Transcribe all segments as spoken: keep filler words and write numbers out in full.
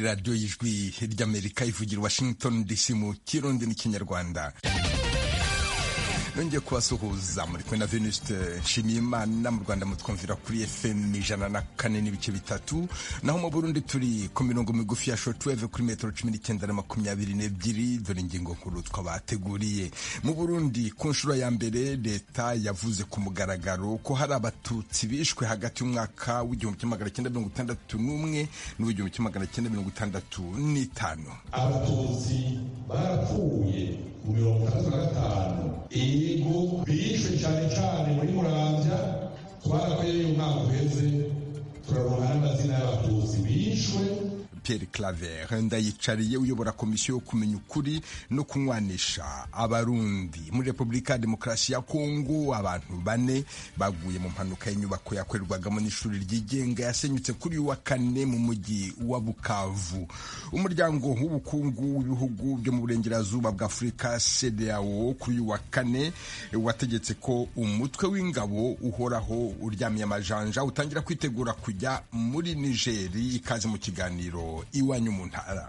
radiyo y'ijwi ry'Amerika ivugira Washington D C mu kirundi n'ikinyarwanda. Nongeye kubasuhuza muri kumwe na Venuste Nshimiyimana. Mu Rwanda mutwumvira kuri F M ijana na kane n'ibice bitatu, naho mu Burundi turi ku mirongo migufi ya shortwave kuri metero cumi n'icyenda na makumyabiri n'ebyiri. Dore ingingo nkuru twabateguriye. Mu Burundi ku nshuro ya mbere leta yavuze ku mugaragaro ko hari abatutsi bishwe hagati y'umwaka w'igihumbi kimwe magana cyenda mirongo itandatu n'umwe n'uw'igihumbi kimwe magana cyenda mirongo itandatu n'itanu. Abatutsi barapfuye mu mirongo itandatu na gatanu, ego bishwe cyane cyane muri Muramvya. Twarakoye umwaka uheze turaronka n'amazina y'abatutsi bishwe. Pierre Claver Ndayicariye uyobora komisiyo yo kumenya ukuri no kunywanisha abarundi muri Republika ya Demokarasi ya Kongo. Abantu bane baguye mu mpanuka y'inyubako yakorerwagamo n'ishuri ryigenga yasenyutse kuri uwa kane mu mujyi wa Bukavu. Umuryango w'ubukungu w'ibihugu byo mu burengerazuba bwa Afurika C D A O kuri uwa kane wategetse ko umutwe w'ingabo uhoraho uryamiye amajanja utangira kwitegura kujya muri Nigeri. Ikaze mu kiganiro iwanyu mu ntara.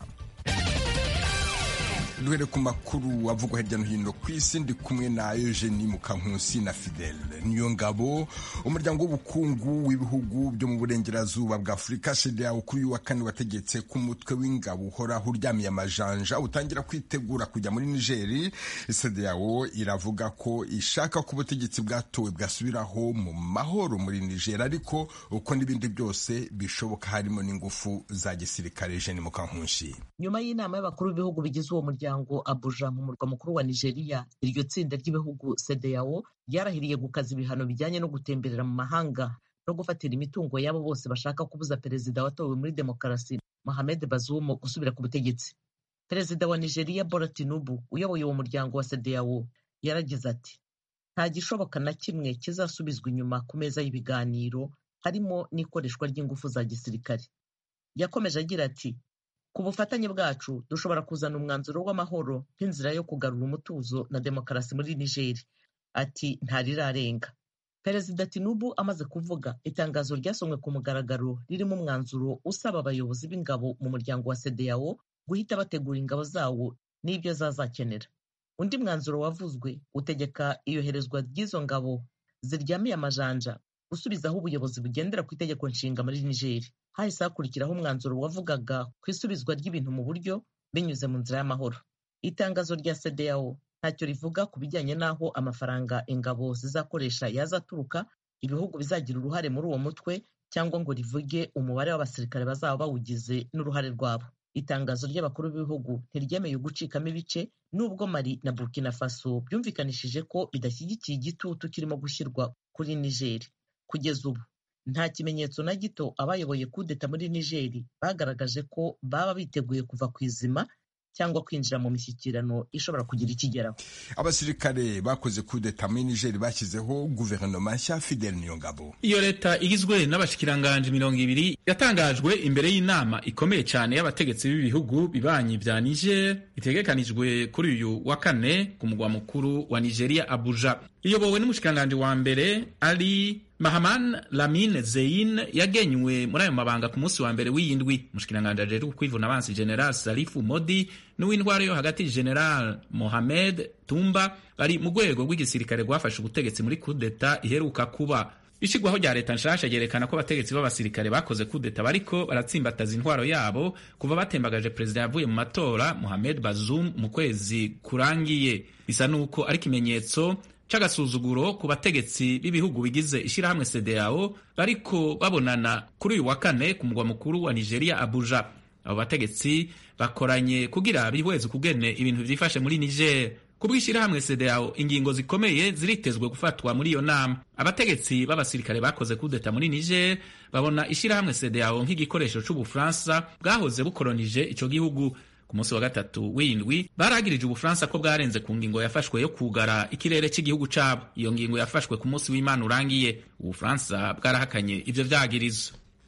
Duhere ku makuru avugwa hirya no hino ku isi, ndi kumwe na Eugenie Mukankusi na Fidel Niyongabo. Umuryango w'ubukungu w'ibihugu byo mu burengerazuba bwa Afurika C D A O kuri uwa kane wategetse ku mutwe w'ingabo uhoraho uryamiye amajanja utangira kwitegura kujya muri Nigeri. C D A O iravuga ko ishaka ko ubutegetsi bwatowe bwasubiraho mu mahoro muri Niger, ariko uko n'ibindi byose bishoboka harimo n'ingufu za gisirikare. Eugenie Mukankusi. Nyuma y'inama y'abakuru b'ibihugu bigize uwo muryango Abuja mu murwa mukuru wa Nigeria, iryo tsinda ry'ibihugu C D A O ryarahiriye gukaza ibihano bijyanye no gutemberera mu mahanga no gufatira imitungo y'abo bose bashaka kubuza perezida watowe muri demokarasi Mohamed Bazoum gusubira ku butegetsi. Perezida wa Nigeria Bola Tinubu uyoboye uwo muryango wa C D A O yaragize ati, nta gishoboka na kimwe kizasubizwa inyuma ku meza y'ibiganiro, harimo n'ikoreshwa ry'ingufu za gisirikare. Yakomeje agira ati, ku bufatanye bwacu dushobora kuzana umwanzuro w'amahoro nk'inzira yo kugarura umutuzo na demokarasi muri Niger. Ati ntarirarenga. Perezida Tinubu amaze kuvuga, itangazo ryasomwe ku mugaragaro ririmo umwanzuro usaba abayobozi b'ingabo mu muryango wa C D A O guhita bategura ingabo zawo n'ibyo zazakenera. Undi mwanzuro wavuzwe utegeka iyoherezwa ry'izo ngabo ziryamiye amajanja gusubizaho ubuyobozi bugendera ku itegeko nshinga muri Niger. Hahise hakurikiraho umwanzuro wavugaga ku isubizwa ry'ibintu mu buryo binyuze mu nzira y'amahoro. Itangazo rya C D A O ntacyo rivuga ku bijyanye n'aho amafaranga ingabo zizakoresha yazaturuka, ibihugu bizagira uruhare muri uwo mutwe, cyangwa ngo rivuge umubare w'abasirikare bazaba bawugize n'uruhare rwabo. Itangazo ry'abakuru b'ibihugu ntiryemeye gucikamo ibice, nubwo Mali na Burkina Faso byumvikanishije ko bidashyigikiye igitutu kirimo gushyirwa kuri Niger. Kugeza ubu nta kimenyetso na gito abayoboye kudeta muri Nigeri bagaragaje ko baba biteguye kuva ku izima cyangwa kwinjira mu mishyikirano ishobora kugira ikigeraho. Abasirikare bakoze kudeta muri Nigeri bashyizeho guverinoma nshya. Fidel Niyongabo. Iyo leta igizwe n'abashikiranganje mirongo ibiri yatangajwe imbere y'inama ikomeye cyane y'abategetsi b'ibihugu bibanyi bya Niger, itegekanijwe kuri uyu wa kane ku mugwa mukuru wa Nigeria Abuja. Iyobowe n'umushikiranganje wa mbere ari Mahaman Lamine Zein yagenywe muri ayo mabanga ku munsi wa mbere w'iyindwi. Umushikiranganje ajejwe kwivuna abansi General Salifu Modi n'uw'intwaro yo hagati General Mohamed Tumba bari mu rwego rw'igisirikare rwafashe ubutegetsi muri kudeta iheruka kuba. Ishigwaho rya leta nshasha ryerekana ko abategetsi b'abasirikare bakoze kudeta bariko baratsimbataza intwaro yabo kuva batembagaje perezida yavuye mu matora Mohamed Bazoum mu kwezi kurangiye. Bisa nuko ari kimenyetso c'agasuzuguro ku bategetsi b'ibihugu bigize ishirahamwe C D A O bariko babonana kuri uyu wa kane ku mugwa mukuru wa Nigeria Abuja. Abo bategetsi bakoranye kugira bihweze kugene ibintu vyifashe muri Niger. Kubw'ishirahamwe C D A O ingingo zikomeye ziritezwe gufatwa muri iyo nama. Abategetsi b'abasirikare bakoze kudeta muri Niger babona ishirahamwe C D A O nk'igikoresho c'Ubufaransa bwahoze bukolonije ico gihugu. Ku munsi wa gatatu w'indwi baragirije Ubufaransa ko bwarenze ku ngingo yafashwe yo kugara ikirere cy'igihugu cabo. Iyo ngingo yafashwe ku munsi w'Imana urangiye. Ubufaransa bwarahakanye ivyo vyagirizo.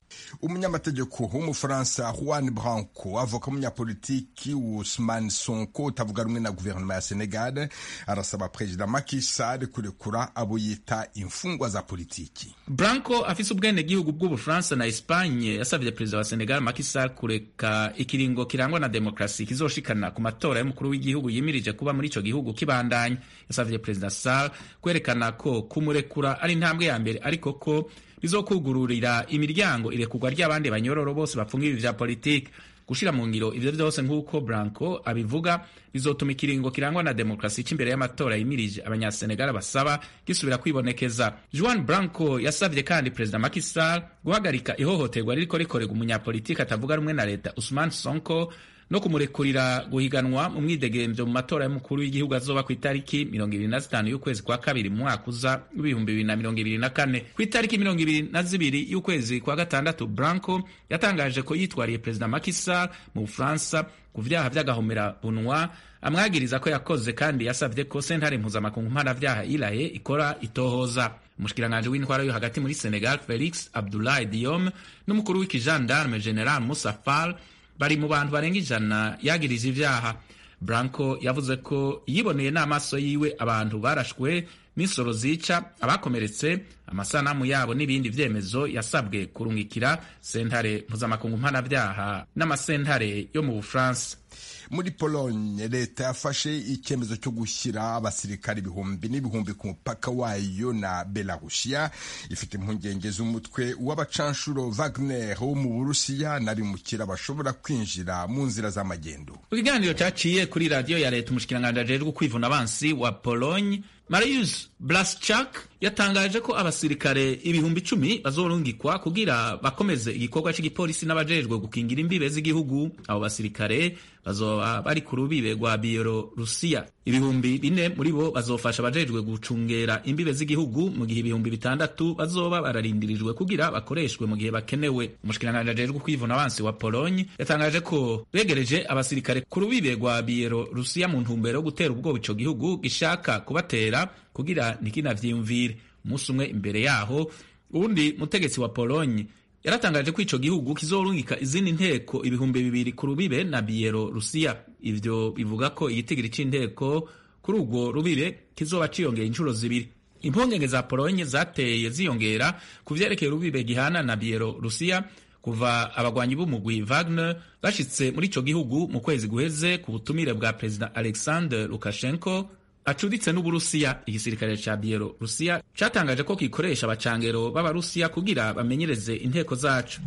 umunyamategeko w'umufaransa Juan Branco avoka umunyapolitiki Ousmane Sonko utavuga rumwe na guverinoma ya Senegal arasaba perezida Macky Sall kurekura abo yita imfungwa za politiki. Branco afise ubwene gihugu bw'Ubufaransa na Espagne yasavye perezida wa Senegal Macky Sall kureka ikiringo kirangwa na demokrasi kizoshikana ku matora y'umukuru w'igihugu yimirije kuba muri ico gihugu kibandanya. Yasavye perezida Sall kwerekana ko kumurekura ari intambwe ya mbere ariko ko bizokugururira imiryango irekurwa ry'abandi banyororo bose bafungiwe vya politiki. Gushira mu ngiro ivyo vyose nk'uko Branco abivuga bizotuma ikiringo kirangwa na demokrasi c'imbere y'amatora yimirije abanyasenegal basaba gisubira kwibonekeza. Juan Branco yasavye kandi perezida Macky Sall guhagarika ihohoterwa ririko rikorerwa umunyapolitiki atavuga rumwe na leta Ousmane Sonko no kumurekurira guhiganwa mu mwidegemvyo mu matora y'umukuru w'igihugu azoba ku itariki mirongo ibiri na zitanu y'ukwezi kwa kabiri mu mwaka uza w'ibihumbi bibiri na mirongo ibiri na kane. Ku itariki mirongo ibiri na zibiri y'ukwezi kwa gatandatu Branco yatangaje ko yitwariye perezida Macky Sall mu Bufaransa ku vyaha vy'agahomera bunwa amwagiriza ko yakoze, kandi yasavye ko sentare mpuzamakungu mpanavyaha iraye ikora itohoza. Umushikiranganje w'intwaro yo hagati muri Senegal Felix Abdoulaye Diome n'umukuru w'ikijandarme General Moussa Fall bari mu bantu barenga ijana yagiriza ivyaha. Branco yavuze ko yiboneye n'amaso yiwe abantu barashwe n'insoro zica, abakomeretse, amasanamu yabo n'ibindi vyemezo yasabwe kurungikira sentare mpuzamakungu mpanavyaha n'amasentare yo mu Bufaransa. Muri Pologne leta yafashe icyemezo cyo gushyira abasirikari ibihumbi n'ibihumbi ku mupaka wayo na Belarusia, ifite impungenge z'umutwe w'abacanshuro Wagner wo mu Burusiya n'abimukira bashobora kwinjira mu nzira z'amagendo. Ikiganiro cyaciye kuri radio ya leta, umushikiranganje ajejwe kwivuna abansi wa Pologne Mariusz Blaszczak yatangaje ko abasirikare ibihumbi icumi bazorungikwa kugira bakomeze igikorwa cy'igipolisi n'abajejwe gukingira imbibe z'igihugu. Abo basirikare bazoba bari ku rubibe rwa Bielorusiya. Ibihumbi bine muri bo bazofasha abajejwe gucungera imbibe z'igihugu, mu gihe ibihumbi bitandatu bazoba bararindirijwe kugira bakoreshwe mu gihe bakenewe. Umushikiranganje ajejwe kwivuna abansi wa Pologne yatangaje ko begereje abasirikare ku rubibe rwa Bielorusiya mu ntumbero yo gutera ubwoba ico gihugu gishaka kubatera kugira ntikinavyiyumvire. Umunsi umwe imbere yaho uwundi mutegetsi wa Pologne yaratangaje ko ico gihugu kizorungika izindi nteko ibihumbi bibiri ku rubibe na Bielorusiya. Ivyo bivuga ko igitigiri c'inteko kuri urwo rubibe kizoba ciyongera inshuro zibiri. Impongenge za Pologne zateye ziyongera ku vyerekeye urubibe gihana na Bielorusiya kuva abagwanyi b'umugwi Wagner bashitse muri ico gihugu mu kwezi guheze ku butumire bwa President Alexander Lukashenko acuditse n'Uburusiya. Igisirikare ca Bielorusiya catangaje ko gikoresha abacangero b'Abarusiya kugira bamenyereze inteko zacu.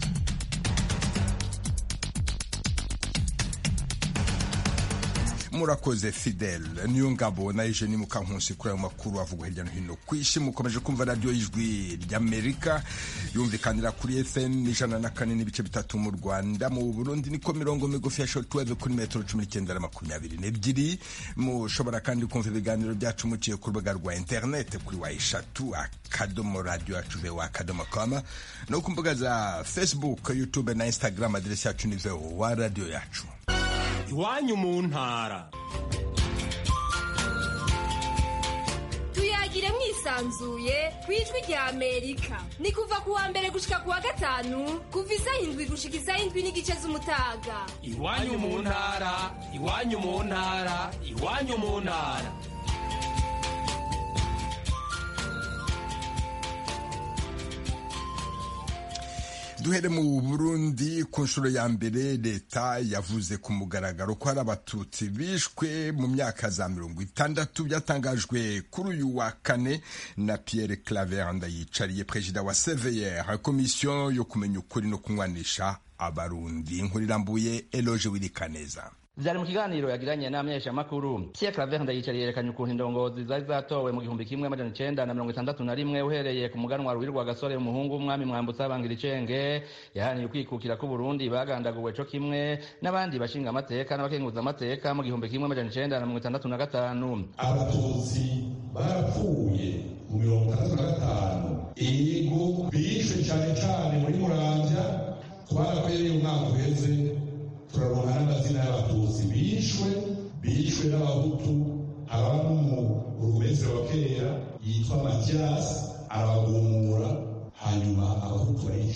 Murakoze Fidel niyo ngabo na Eugenie Mukankusi kuri ayo makuru avugwa hirya no hino kw'isi. Mukomeje kumva radio y'ijwi ry'Amerika yumvikanira kuri F M ijana na kane n'ibice bitatu mu Rwanda. Mu Burundi niko mirongo migufi ya shortwave kuri metero cumi n'icyenda na makumyabiri n'ebyiri. Mushobora kandi kumva ibiganiro byacu muciye ku rubuga rwa internet kuri wa eshatu akadomo radio yacu voa akadomo com no ku mbuga za Facebook, YouTube na Instagram. Aderesi yacu ni voa radio yacu. Iwanyu mu ntara. Tuyagire mwisanzuye kwijwi rya Amerika. Ni kuva kuwa mbere gushika kuwa gatanu kuva isaha indwi gushika isaha indwi n'igice z'umutaga. Iwanyu mu ntara, iwanyu mu ntara, iwanyu mu ntara. Duhere mu Burundi. Ku nshuro ya mbere leta yavuze ku mugaragaro ko hari abatutsi bishwe mu myaka za mirongo itandatu. Byatangajwe kuri uyu wa kane na Pierre Claver Ndayicariye, perezida wa C V R, komisiyo yo kumenya ukuri no kunywanisha abarundi. Inkuru irambuye Eloge Wirikaneza. Vyari mu kiganiro yagiranye n'amyesha makuru. Pierre Claver Ndayicariye yerekanye ukuntu indongozi zari zatowe mu gihumbi kimwe amajana icenda na mirongo itandatu na rimwe uhereye ku muganwa Ruhirwa Gasore umuhungu w'umwami Mwambutsa Bangira Icenge yahaniye ukwikukira ku Burundi bagandaguwe co kimwe n'abandi bashinga amateka n'abakenguza amateka mu gihumbi kimwe amajana icenda na mirongo itandatu na gatanu. Abatutsi barapfuye mu mirongo itandatu na gatanu. Ego bishwe cane cane muri Muramvya. Twarakoye umwaka uheze turabona n'amazina y'abatutsi bishwe bishwe n'abahutu. Ababa mu urumeze wa kera yitwa Mathias arabagumura, hanyuma abahutu barica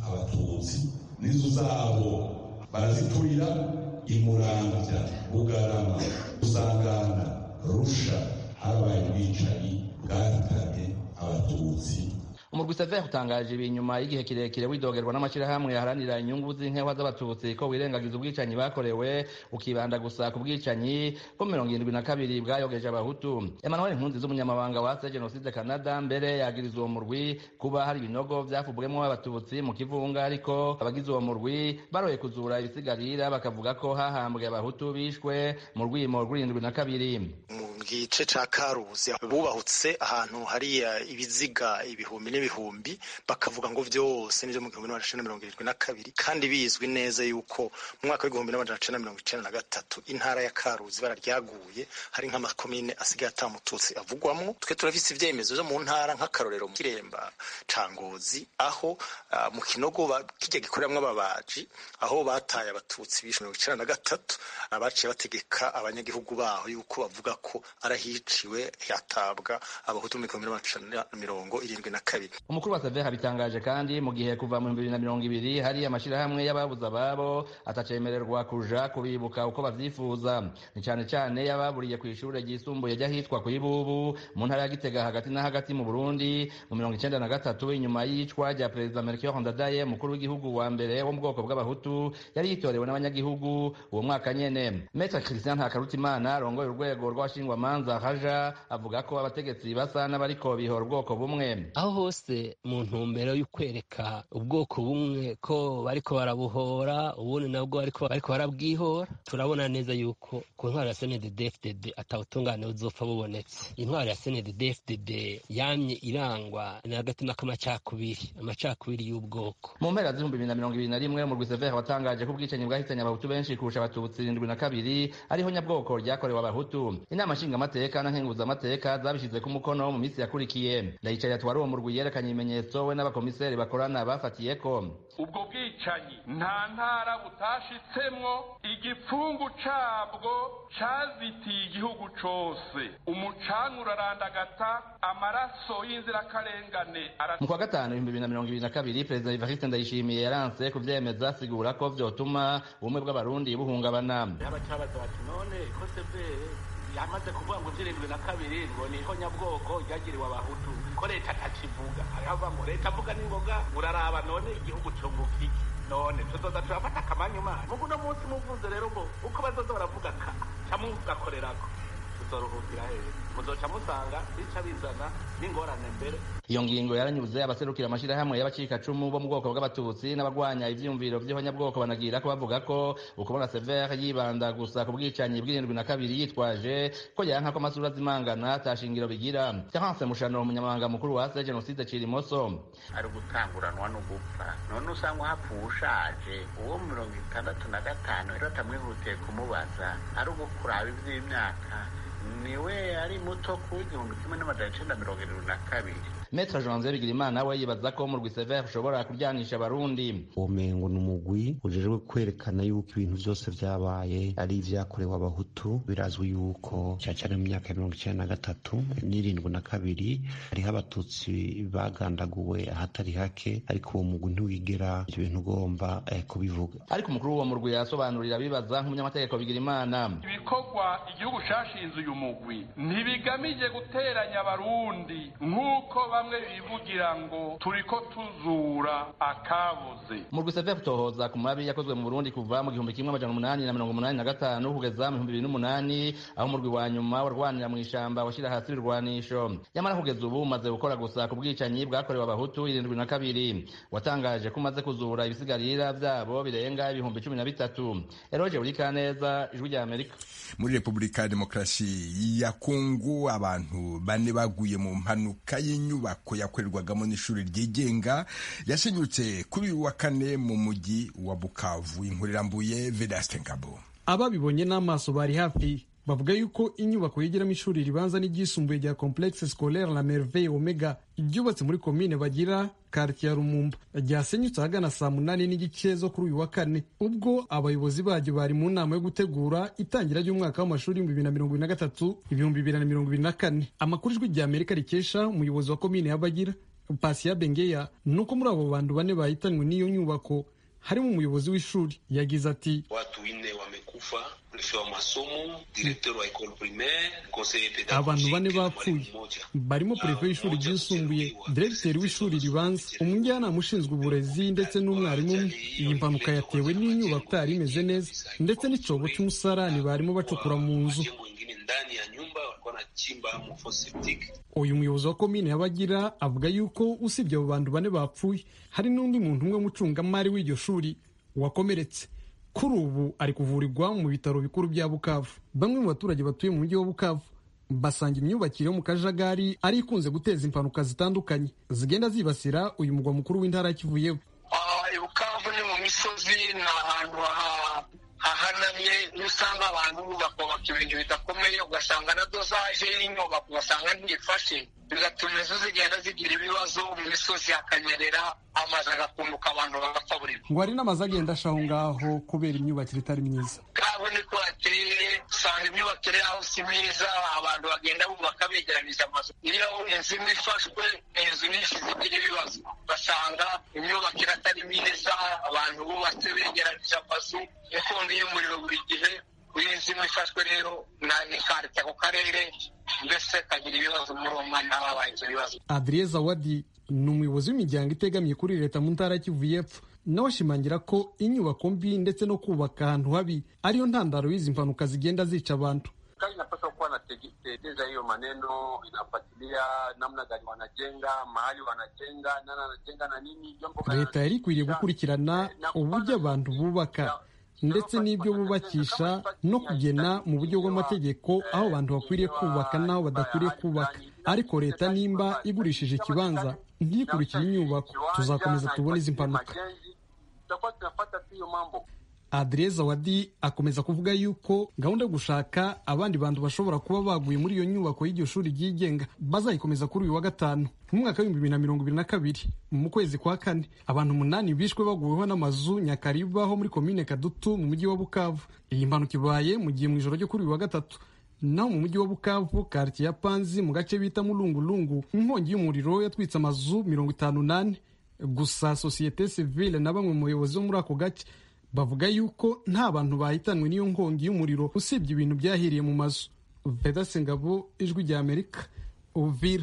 abatutsi n'inzu zabo baraziturira imuramvya bugarama usangana rusha habaye ubwicanyi bwahitanye abatutsi. umurwi Sever utangaje ibi nyuma y'igihe kirekire widogerwa n'amashirahamwe yaharanira inyungu z'inkewa z'abatutsi ko wirengagiza ubwicanyi bakorewe ukibanda gusa ku bwicanyi ko mirongo irindwi na kabiri bwayogeje abahutu. Emmanuel Nkunzi z'umunyamabanga wa Genocide Canada mbere yagiriza uwo murwi kuba hari ibinogo vyafubwemwo abatutsi mu kivunga, ariko abagize uwo murwi baroye kuzura ibisigarira bakavuga ko hahambwe abahutu bishwe mu rwimo rw'irindwi na kabiri. mu gice ca Karuzi bubahutse ahantu hari ibiziga ibihumbi n'ibihumbi bakavuga ngo vyose nivyo mu gihumbi n'amajana mirongo irindwi na kabiri, kandi bizwi neza yuko mu mwaka w'igihumbi n'amajana mirongo icenda na gatatu intara ya Karuzi bararyaguye, hari nk'amakomine asigaye ata mututsi avugwamwo. Twe turafise ivyemezo vyo mu ntara nk'akarorero mu Kiremba ca Ngozi aho uh, mu Kinogo kijya gikoreramwo ababaji aho bataye abatutsi bishe mirongo icenda na gatatu, abaciye bategeka abanyagihugu baho yuko bavuga ko arahiciwe hatabwa abahutu mu gihumbi n'amajana mirongo irindwi na kabiri. Umukuru wa Sever habitangaje kandi mu gihe kuva mu bibiri na mirongo ibiri hari amashirahamwe y'ababuze ababo atacemererwa kuja kubibuka uko bavyifuza, ni cane cane y'ababuriye kw'ishure ryisumbuye ry'ahitwa ku Ibubu mu ntara ya Gitega hagati na hagati mu Burundi mu mirongo icenda na gatatu inyuma y'icwa rya Perezida Melchior Ndadaye mukuru w'igihugu wa mbere wo mu bwoko bw'abahutu yari yitorewe n'abanyagihugu uwo mwaka nyene. Maître Christian Ntakarutimana arongoye urwego rw'abashingwamanza haja avuga ko abategetsi basa n'abariko bihora ubwoko bumwe. Aho hose mu ntumbero y'ukwereka ubwoko bumwe ko bariko barabuhora ubundi nabwo bariko bariko barabwihora, turabona neza yuko ku ntwaro ya C N D D F D D atawutungane uzopfa bubonetse. Intwaro ya C N D D F D D yamye irangwa n'agatima k'amacakubiri, amacakubiri y'ubwoko. Mu mpera z'ibihumbi bibiri na mirongo ibiri na rimwe umurwi Sever watangaje ko ubwicanyi bwahitanye abahutu benshi kurusha abatutsi irindwi na kabiri ariho nyabwoko ryakorewe abahutu. Inama nshingamateka na nkenguzamateka zabishize ku mukono mu minsi yakurikiye. Ndayicariye atwara uwo murwi yerekanye ibimenyetso we n'abakomiseri bakorana bafatiyeko. Ubwo bwicanyi nta ntara butashitsemwo, igipfungu cabwo cazitiye igihugu cose, umucanwa urarandagata, amaraso y'inzirakarengane. Mu kwa gatanu ibihumbi bibiri na mirongo ibiri na kabiri Perezida Evariste Ndayishimiye yaranse kuvyemeza asigura ko vyotuma ubumwe bw'abarundi buhungabana. Abacabaza bati none ko Sever yamaze kuvuga ngo vyirindwi na kabiri ngo niho nyabwoko ryagiriwe abahutu ko leta atakivuga, aravuga ngo leta avuga n'ingoga uraraba none igihugu cunguka iki, none tuzoza turafata akamanyuma mugu no munsi muvuze rero ngo uko bazoza baravuga ka camugakorerako tuzoruhukira hehe, muzoca musanga bica bizana n'ingorane mbere. Iyo ngingo yaranyuze abaserukira amashirahamwe y'abacikacumu bo mu bwoko bw'abatutsi n'abagwanya ivyumviro vy'ihonyabwoko banagira ko bavuga ko ukubona Sever yibanda gusa ku bwicanyi bw'irindwi na kabiri yitwaje ko yanka ko amasura zimangana atashingiro bigira. Terence Mushano umunyamabanga mukuru wa Genocide Cirimoso ari gutanguranwa no gupfa, none usanga hapfuye ushaje uwo mirongo itandatu na gatanu rero tamwihutiye kumubaza ari ugukuraba ivy'imyaka niwe ari muto ku igihumbi kimwe n'amajana icenda mirongo irindwi na kabiri. Maître Janvier Bigirimana we yibaza ko umurwi Sever ushobora kuryanisha abarundi. Umengo n'umugwi ujejwe kwerekana yuko ibintu vyose vyabaye ari ivyakorewe abahutu. Birazwi yuko cyane mu myaka ya mirongo icenda na gatatu n'irindwi na kabiri hariho abatutsi bagandaguwe ahatari hake, ariko uwo mugwi ntiwigera ivyo bintu ugomba eh, kubivuga. Ariko umukuru w'uwo murwi yasobanurira bibaza nk'umunyamategeko Bigirimana ibikorwa igihugu cashinze uyu mugwi ntibigamije guteranya abarundi nk'uko bamwe bivugira ngo turiko tuzura akabuze. Umurwi Sever utohoza ku mabi yakozwe mu Burundi kuva mu gihumbi kimwe amajana umunani na mirongo umunani na gatanu kugeza mu bihumbi bibiri n'umunani aho umurwi wa nyuma warwanira mu ishamba washira hasi ibirwanisho. Nyamara kugeza ubu umaze gukora gusa ku bwicanyi bwakorewe abahutu irindwi na kabiri. Watangaje ko umaze kuzura ibisigarira vyabo birenga ibihumbi cumi na bitatu. Eroje Urikaneza, Ijwi rya Amerika. Muri Republika ya Demokarasi ya Kongo abantu bane baguye mu mpanuka y'inyubako yakorerwagamo n'ishuri ryigenga yashenyutse kuri uyu wa kane mu mujyi wa Bukavu. Inkurirambuye Vedaste Ngabo. Ababibonye n'amaso bari hafi bavuga yuko inyubako yigiramo ishuri ribanza n'iryisumbuye rya Complexe Scolaire La Merveille Omega iryubatse muri komine Bagira quartier Rumumba ryasenyutse ahagana saa munani n'igice zo kuri uyu wa kane, ubwo abayobozi baryo bari mu nama yo gutegura itangira ry'umwaka w'amashuri ibihumbi bibiri na mirongo ibiri na gatatu ibihumbi bibiri na mirongo ibiri na kane. Amakuru Ijwi rya Amerika rikesha umuyobozi wa komine ya Bagira Pasia Bengeya nuko muri abo bantu bane bahitanwe n'iyo nyubako harimo umuyobozi w'ishuri. Yagize ati watu wine wamekufa, prefet wa masomo, directeur wa école primaire, conseiller pédagogique. Abantu bane bapfuye barimo prefet w'ishuri ryisumbuye, directeur w'ishuri ribanza, umujyanama ushinzwe uburezi ndetse n'umwarimu umwe. Iyi mpanuka yatewe n'inyubako itari imeze neza ndetse n'icobo cy'umusarani barimo bacukura mu nzu. Ndani ya nyumba walikuwa wanachimba mfosetic. Uyu muyobozi wa komine y'Abagira avuga yuko usibye abo bantu bane bapfuye hari n'undi muntu umwe mucungamari w'iryo shuri wakomeretse. Kuri ubu ari kuvurirwa mu bitaro bikuru bya Bukavu. Bamwe mu baturage batuye mu mujyi wa Bukavu basanga imyubakire yo mu kajagari ari ikunze guteza impanuka zitandukanye zigenda zibasira uyu mugwa mukuru w'intara Kivu y'Epfo. Ah, Bukavu ni mu misozi na ahantu hahanamye, usanga abantu bakubaka ibintu bidakomeye, ugasanga na dozaje y'inyubako ugasanga ntifashe, bigatuma inzu zigenda zigira ibibazo, mu misozi hakanyerera, amazi agakunduka, abantu bagapfa buri ngo hari n'amazi agenda ashaho ngaho kubera imyubakire itari myiza. Kabo niko ateye, usanga imyubakire yaho si myiza, abantu bagenda bubaka begeranyije amazu. Iyo inzu imwe ifashwe, inzu nyinshi zigira ibibazo, ugasanga imyubakire atari myiza, abantu bubatse begeranyije amazu, inkongi y'umuriro buri gihe. Inzu imwe ifashwe rero n'ikarita ku karere, mbese kagira ibibazo muri uwo mwanya habaye ibyo bibazo. Adrien Zawadi ni umuyobozi w'imiryango itegamiye kuri leta mu ntara Kivu y'Epfo, nawe ashimangira ko inyubako mbi ndetse no kubaka ahantu habi ariyo ntandaro y'izi mpanuka zigenda zica abantu. Serikali inapaswa kuwa natekeleza hiyo maneno, inafuatilia namna gani wanajenga, mahali wanajenga, nani anajenga na nini. Leta yari ikwiriye gukurikirana uburyo abantu bubaka ndetse n'ibyo bubakisha no kugena mu buryo bw'amategeko aho abantu bakwiriye kubaka n'aho badakwiriye kubaka. Ariko leta nimba igurishije ikibanza ntikurikire inyubako, tuzakomeza tubone izi mpanuka. Adrien Zawadi akomeza kuvuga yuko gahunda yo gushaka abandi bantu bashobora kuba baguye muri iyo nyubako y'iryo shuri ryigenga bazayikomeza kuri uyu wa gatanu mu mwaka w'ibihumbi bibiri na mirongo ibiri na kabiri. Mu kwezi kwa kane abantu umunani bishwe baguweho n'amazu Nyakariba ho muri komine Kadutu mu mujyi wa Bukavu. Iyi mpanuka ibaye mu gihe mu ijoro ryo kuri uyu wa gatatu naho mu mujyi wa Bukavu quartier ya Panzi mu gace bita Mulungulungu inkongi y'umuriro yatwitse amazu mirongo itanu n'ane. Gusa societe civile na bamwe mu bayobozi bo muri ako gace bavuga yuko nta bantu bahitanwe n'iyo nkongi y'umuriro usibye ibintu byahiriye mu mazu. Veda Sengabo, Ijwi rya Amerika, Uvira.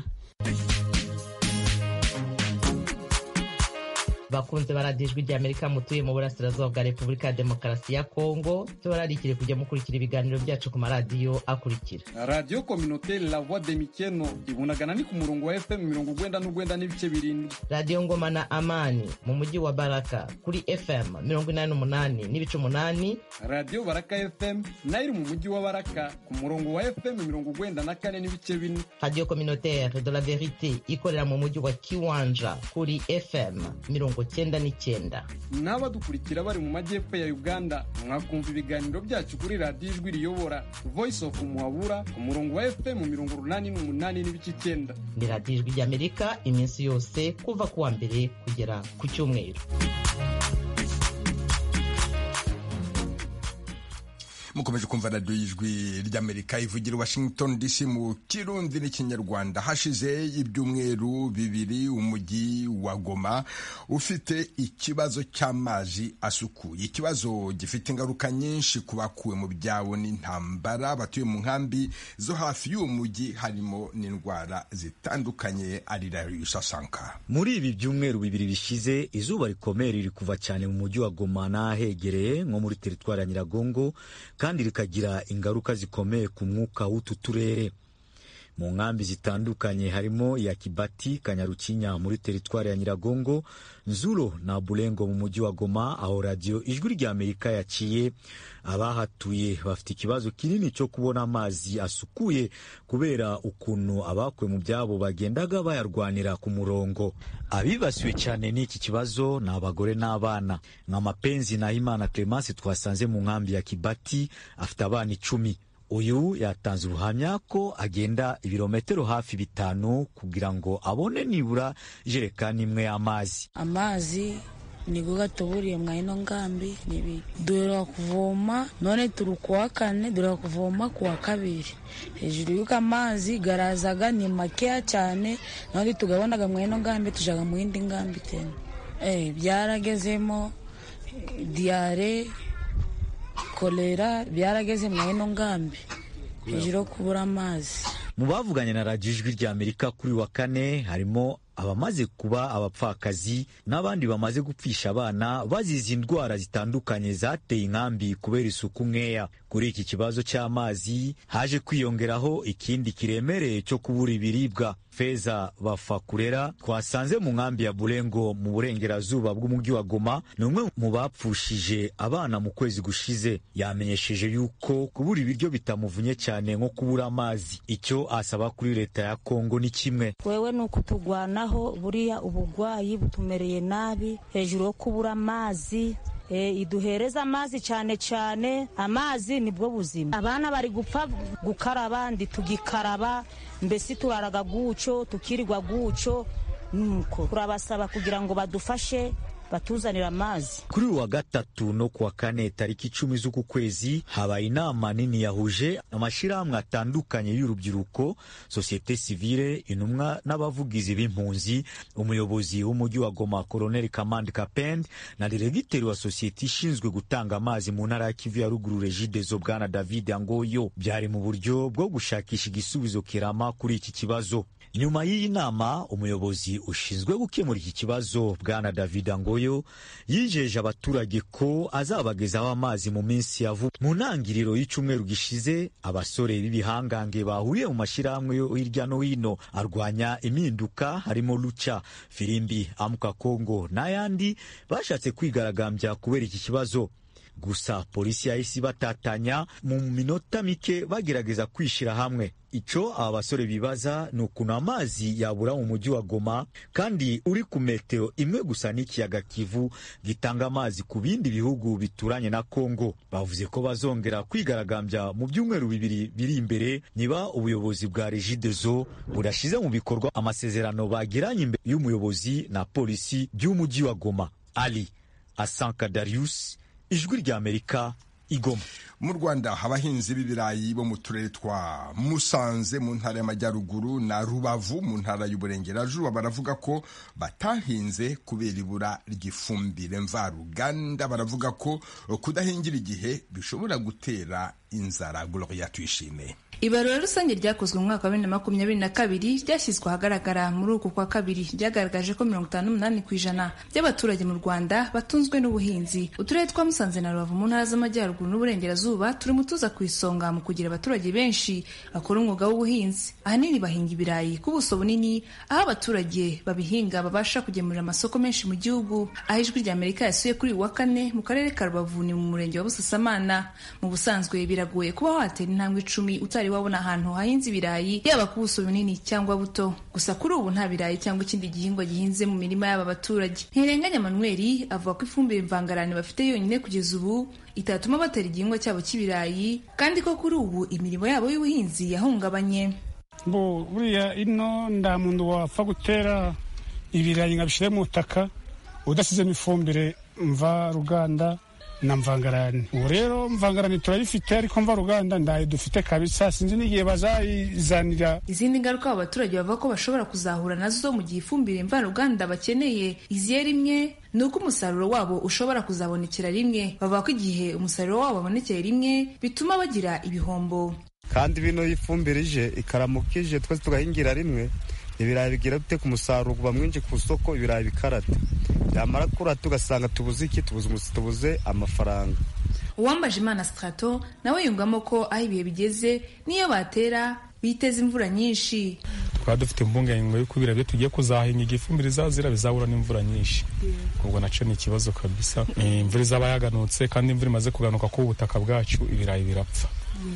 Bakunze baradiyo Ijwi rya Amerika mutuye mu burasirazuba bwa Repubulika ya Demokarasi ya Kongo, tubararikire kujya mukurikira ibiganiro byacu ku maradiyo akurikira: Radio Communautaire La Voix de Mikeno ibunagana ni ku murongo wa F M mirongo ugwenda n'ugwenda n'ibice birindwi. Radio Ngoma na Amani mu mujyi wa Baraka kuri F M mirongo inani n'umunani n'ibice umunani. Radio Baraka F M nayo iri mu mujyi wa Baraka ku murongo wa F M mirongo ugwenda na kane n'ibice bine. Radio Communautaire de la Verite ikorera mu mujyi wa Kiwanja kuri F M mirongo cyenda n'icyenda. N'abadukurikira bari mu majyepfo ya Uganda mwakumva ibiganiro byacu kuri Radio Ijwi riyobora Voice of Muhabura ku murongo wa F M mirongo urunani n'umunani n'ibice icyenda. Ni Radio Ijwi ry'Amerika iminsi yose kuva kuwa mbere kugera ku cyumweru. mukomeje kumva radio y'Ijwi ry'Amerika ivugira Washington D C mu Kirundi n'ikinyarwanda. Hashize ibyumweru bibiri umujyi wa Goma ufite ikibazo cy'amazi asukuye, ikibazo gifite ingaruka nyinshi kubakuwe mu byabo n'intambara batuye mu nkambi zo hafi y'uwo mujyi, harimo n'indwara zitandukanye. Arira Yusasanka. Muri ibi byumweru bibiri bishize izuba rikomeye riri kuva cyane mu mujyi wa Goma n'ahegereye nko muri teritwari ya Nyiragongo, kandi rikagira ingaruka zikomeye ku mwuka w'utu turere. Mu nkambi zitandukanye harimo ya Kibati, Kanyarukinya muri teritwari ya Nyiragongo, Nzuro na Bulengo mu mujyi wa Goma, aho radio Ijwi rya Amerika yaciye. Abahatuye bafite ikibazo kinini cyo kubona amazi asukuye kubera ukuntu abakwe mu byabo bagendaga bayarwanira ku murongo. Abibasiwe cyane n'iki kibazo ni abagore n'abana. Nka Mapenzi na Imana Clemence twasanze mu nkambi ya Kibati afite abana icumi. Uyu yatanze ubuhamya ko agenda ibirometero hafi bitanu kugira ngo abone nibura ijerekani imwe y'amazi. Amazi niko gatuburiye mwa ino ngambi nibi duheruka kuvoma none turi kuwa kane duheruka kuvoma kuwa kabiri hejuru y'uko amazi garazaga ni makeya cyane none tugabonaga mwa ino ngambi tujaga mu yindi ngambi tena eh byaragezemo diare kolera byarageze mwa ino ngambi hejuru yo kubura amazi. Mu bavuganye na radiyo ijwi rya Amerika kuri wa kane harimo abamaze kuba abapfakazi n'abandi bamaze gupfisha abana bazize indwara zitandukanye zateye inkambi kubera isuku nkeya. Kuri iki kibazo cy'amazi haje kwiyongeraho ikindi kiremereye cyo kubura ibiribwa. Feza Bafakurera twasanze mu nkambi ya Bulengo mu burengerazuba bw'umujyi wa Goma ni umwe mu bapfushije abana mu kwezi gushize. Yamenyesheje yuko kubura ibiryo bitamuvunye cyane nko kubura amazi. Icyo asaba kuri leta ya Kongo ni kimwe. Wewe nuko tugwanaho buriya ubugwayi butumereye nabi hejuru yo kubura amazi. E, iduhereza amazi cyane cyane, amazi nibwo buzima. Abana bari gupfa gukaraba ndi tugikaraba mbese turaraga guco tukirirwa guco nuko turabasaba kugira ngo badufashe batuzanira amazi. Kuri wa gatatu no kuwa kane tariki icumi z'uku kwezi habaye inama nini yahuje amashirahamwe atandukanye y'urubyiruko, societe civile, intumwa n'abavugizi b'impunzi, umuyobozi w'umujyi wa Goma Colonel Kamandi Kapend na diregiteri wa societe ishinzwe gutanga amazi mu ntara ya Kivu ya ruguru Regideso Bwana David Angoyo. Byari mu buryo bwo gushakisha igisubizo kirama kuri iki kibazo. Nyuma y'iyi nama umuyobozi ushinzwe gukemura iki kibazo Bwana David Angoyo yijeje abaturage ko azabagezaho amazi mu minsi ya vuba. Mu ntangiriro y'icumweru gishize abasore b'ibihangange bahuriye mu mashirahamwe yo hirya no hino arwanya impinduka harimo Lucha, Firimbi, Amuka Kongo n'ayandi bashatse kwigaragambya kubera iki kibazo. Gusa polisi yahise batatanya mu minota mike bagerageza kwishira hamwe. Ico aba basore bibaza ni ukuntu amazi yabura mu mujyi wa Goma kandi uri ku metero imwe gusa n'ikiyaga Kivu gitanga amazi ku bindi bihugu bituranye na Kongo. Bavuze ko bazongera kwigaragambya mu byumweru bibiri biri imbere niba ubuyobozi bwa Regideso burashize mu bikorwa amasezerano bagiranye imbere y'umuyobozi na polisi by'umujyi wa Goma. Ali Asanka Darius, Ijwi rya Amerika, Igoma. Mu Rwanda abahinzi b'ibirayi bo mu turere twa Musanze mu ntara y'Amajyaruguru na Rubavu mu ntara y'Uburengerazuba baravuga ko batahinze kubera ibura ry'ifumbire mvaruganda. Baravuga ko kudahingira igihe bishobora gutera inzara. Gloria Tuyishime. Ibarura rusange ryakozwe mu mwaka wa bibiri na makumyabiri na kabiri ryashyizwe ahagaragara muri uku kwa kabiri ryagaragaje ko mirongo itanu n'umunani ku ijana by'abaturage mu Rwanda batunzwe n'ubuhinzi. Uturere twa Musanze na Rubavu mu ntara z'Amajyaruguru n'Uburengerazuba turi mu tuza ku isonga mu kugira abaturage benshi bakora umwuga w'ubuhinzi. Ahanini bahinga ibirayi ku buso bunini, aho abaturage babihinga babasha kugemurira amasoko menshi mu gihugu. Aho Ijwi rya Amerika yasuye kuri uwa kane mu karere ka Rubavu ni mu murenge wa Busasamana. Mu busanzwe biragoye kuba watera intambwe icumi utari wabona ahantu hahinze ibirayi yaba ku buso bunini cyangwa buto. Gusa kuri ubu nta birayi cyangwa ikindi gihingwa gihinze mu mirima y'aba baturage. Ntirenganya Manuel avuga ko ifumbire mvangarane bafite yonyine kugeza ubu itatuma batera igihingwa cyabo cy'ibirayi, kandi ko kuri ubu imirimo yabo y'ubuhinzi yahungabanye. Bo buriya ino nda muntu wapfa gutera ibirayi ngabishire mu butaka udasizemo ifumbire mva ruganda na mvangarani. Ubu rero mvangarani turayifite ariko mva ruganda ndaye dufite kabisa, sinzi n'igihe bazayizanira. Izindi ngaruka abo baturage bavuga ko bashobora kuzahura nazo mu gihe ifumbire mva ruganda bakeneye iziye rimwe ni uko umusaruro wabo ushobora kuzabonekera rimwe. Bavuga ko igihe umusaruro wabo wabonekeye rimwe bituma bagira ibihombo. Kandi bino ifumbire ije ikaramukije twese tugahingira rimwe, ibirayi bigira bite ku musaruro kuba mwinshi ku soko, ibirayi bikarata. Yamara kurata tugasanga tubuze iki, tubuze tubuze amafaranga. Uwambaje Imana Strato nawe yungamo ko aho ibihe bigeze niyo batera biteze imvura nyinshi. Twaba dufite impungenge yuko ibirayi byo tugiye kuzahinga igifumbire izazira bizabura n'imvura nyinshi. Ubwo naco ni ikibazo kabisa. Imvura izaba yaganutse kandi imvura imaze kuganuka ku butaka bwacu ibirayi birapfa.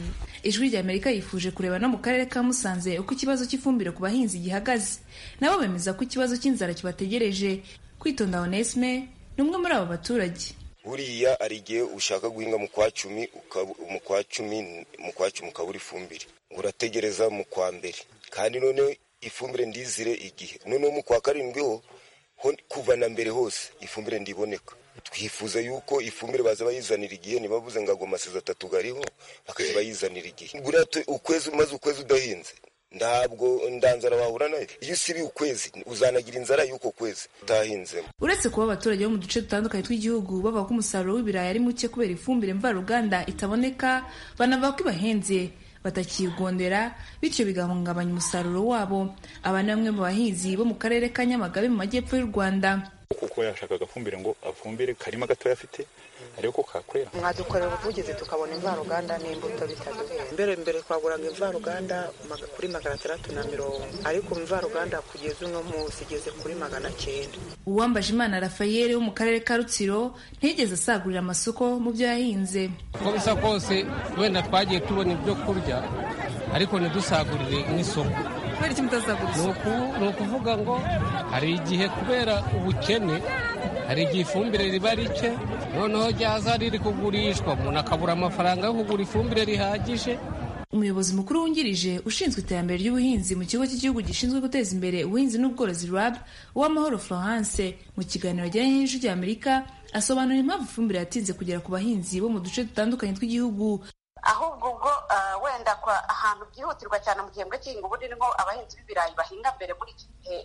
Ijwi rya Amerika yifuje kureba no mu karere ka Musanze uko ikibazo cy'ifumbire ku bahinzi gihagaze. Nabo bemeza ko ikibazo cy'inzara kibategereje. Kwitonda Onesme ni umwe muri abo baturage. Buriya ari igihe ushaka guhinga mu kwa cumi mu kwa cumi mu kwa cumi ukabura ifumbire, urategereza mu kwa mbere kandi none ifumbire ndizire igihe, none mu kwa karindwi ho kuva na mbere hose ifumbire ndiboneka. Twifuza yuko ifumbire baza bayizanira igihe, nibavuze ngo agoma amezi atatu gariho bakaza bayizanira igihe. Gura ukwezi maze ukwezi udahinze ndabwo ndanzara wahura nayo. Iyo usibi ukwezi uzanagira inzara yuko kwezi utahinzemo. Uretse kuba abaturage bo mu duce dutandukanye tw'igihugu bavuga ko umusaruro w'ibirayi ari muke kubera ifumbire mvaruganda itaboneka, banavuga ko ibahenze batakigondera bityo bigahungabanya umusaruro wabo. Aba ni bamwe mu bahinzi bo mu karere ka Nyamagabe mu majyepfo y'u Rwanda. Kuko yashakaga fumbire ngo afumbire karima gatoya afite ariko kakwera. Mwadukorera ubuvugizi tukabona imvaruganda n'imbuto bitaduhera. Mbere mbere twaguraga imvaruganda kuri magana atandatu na mirongo, ariko imvaruganda kugeza uno munsi igeze kuri magana cyenda. Uwambaje Imana Rafael wo mu karere ka Rutsiro ntigeze asagurira amasoko mu byo yahinze. Uko bisa kose wenda twagiye tubona ibyo kurya ariko ntidusagurire n'isoko. Kubera iki mutazagurira? Ni ukuvuga ngo hari igihe kubera ubukene, hari igihe ifumbire riba rike, noneho ryaza riri kugurishwa umuntu akabura amafaranga yo kugura ifumbire rihagije. Umuyobozi mukuru wungirije ushinzwe iterambere ry'ubuhinzi mu kigo cy'igihugu gishinzwe guteza imbere ubuhinzi n'ubworozi R A B, Uwamahoro Florence, mu kiganiro yagiranye n'Ijwi ry'Amerika asobanura impamvu ifumbire yatinze kugera ku bahinzi bo mu duce dutandukanye tw'igihugu. Ahubwo ubwo uh, wenda kwa ahantu byihutirwa cyane mu gihembwe cy'ingo ubundi niho abahinzi b'ibirayi bahinga mbere muri iki gihe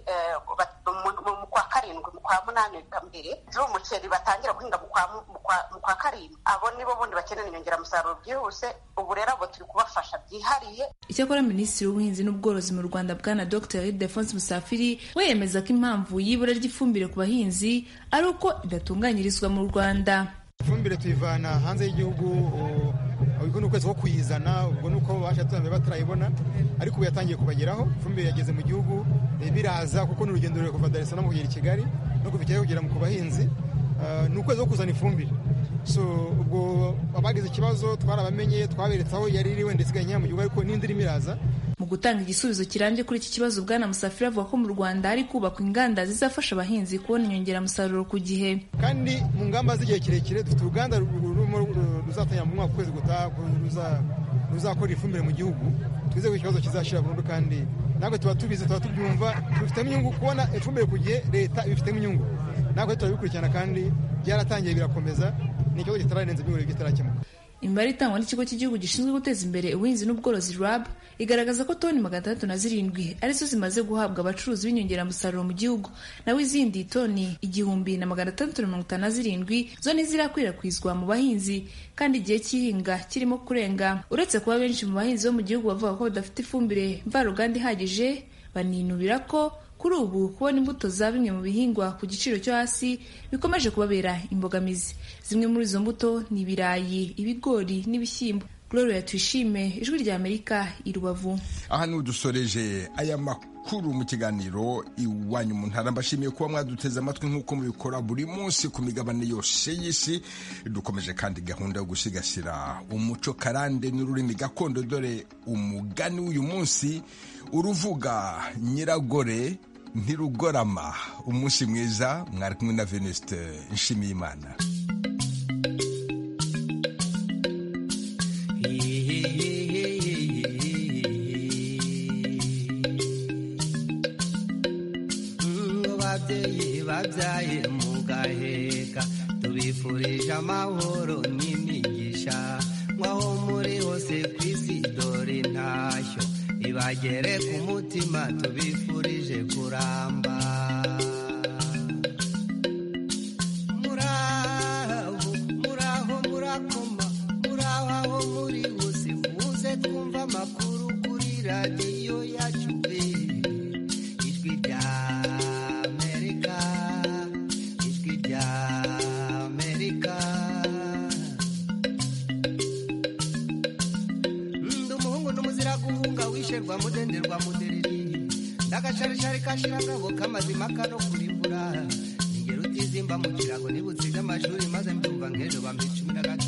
mu kwa karindwi mu kwa munani mbere umuceri batangira guhinga mu kwa karindwi. Abo nibo bundi bakenera inyongeramusaruro byihuse, ubu rero abo turi kubafasha byihariye. Icyakora Minisitiri w'Ubuhinzi n'Ubworozi mu Rwanda Bwana Doctor Ildefonse Musafiri we yemeza ko impamvu y'ibura ry'ifumbire ku bahinzi ari uko idatunganyirizwa mu Rwanda. Ifumbire tuyivana hanze y'igihugu, ubwo ni ukwezi ko kuyizana, ubwo ni uko bashatse batarayibona, ariko ubu yatangiye kubageraho. Ifumbire yageze mu gihugu biraza kuko n'urugendo ruri kuva Dar es Salaam kugera i Kigali no kuva Kigali kugera mu bahinzi. Ni ukwezi ko kuzana ifumbire. So ubwo abagize ikibazo twarabamenye, twaberetse aho yari iri wenda isigaye mu gihugu, ariko n'indi irimo iraza. Mu gutanga igisubizo kirambye kuri iki kibazo, Bwana Musafiri avuga ko mu Rwanda hari kubakwa inganda zizafasha abahinzi kubona inyongeramusaruro ku gihe. Kandi mu ngamba z'igihe kirekire dufite uruganda ruzatangira mu mwaka ukwezi gutaha ruzakora ifumbire mu gihugu. Twizeye ko ikibazo kizashira burundu, kandi ntabwo tuba tubizi, tuba tubyumva, tubifitemo inyungu kubona ifumbire ku gihe, leta ibifitemo inyungu. Ntabwo turabikurikirana kandi byaratangiye birakomeza, ni ikibazo kitararenze by'uburezi kitarakemuka. Imibare itangwa n'ikigo cy'igihugu gishinzwe guteza imbere ubuhinzi n'ubworozi R A B igaragaza ko toni magana atandatu na zirindwi arizo zimaze guhabwa abacuruzi b'inyongeramusaruro mu gihugu, naho izindi toni igihumbi na magana atandatu na mirongo itanu na zirindwi zo ntizirakwirakwizwa mu bahinzi, kandi igihe cy'ihinga kirimo kurenga. Uretse kuba benshi mu bahinzi bo mu gihugu bavuga ko badafite ifumbire mvaruganda ihagije, baninubira ko kuri ubu kubona imbuto za bimwe mu bihingwa ku giciro cyo hasi bikomeje kubabera imbogamizi. Zimwe muri izo mbuto ni ibirayi, ibigori n'ibishyimbo. Gloria Tuyishime, Ijwi ry'Amerika, i Rubavu. Aha ni udusoreje aya makuru mu kiganiro Iwanyu mu Ntara. Mbashimiye kuba mwaduteze amatwi nk'uko mubikora buri munsi ku migabane yose y'isi. Dukomeje kandi gahunda yo gusigasira umuco karande n'ururimi gakondo, dore umugani w'uyu munsi uruvuga nyiragore ntirugorama. Umunsi mwiza, mwari kumwe na Venuste Nshimiyimana. Babyeyi babyaye mugaheka, tubifurije amahoro n'imigisha, mwaho muri hose ku isi dore intashyo ibagere ku mutima, tubifurije kuramba. Muraho muraho murakoma, muraho aho muri hose, muze twumva amakuru kuri radiyo yacu, Ijwi rya Amerika, Ijwi rya Amerika. Ndi umuhungu n'umuzira guhunga, wisherwa mudenderwa mudereri, ndagacarishari kashira ngabo kamazima kano kurimbura, ingero utizimba mu kirago nibutse amashuri maze mbyumva nk'ejo bampa icumi na gatatu.